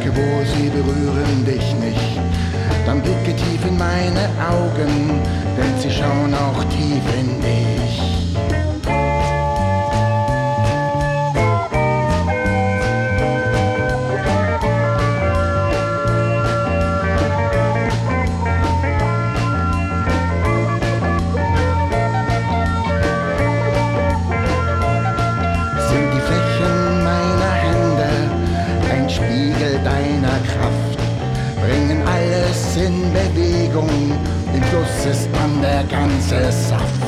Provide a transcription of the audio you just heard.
merke wohl, sie berühren dich nicht. Dann blicke tief in meine Augen, denn sie schauen auch tief in dich. Sind die Flächen meiner Hände ein Spiegel deiner Kraft? Bringen alles in Bewegung, im Fluss ist dann der ganze Saft.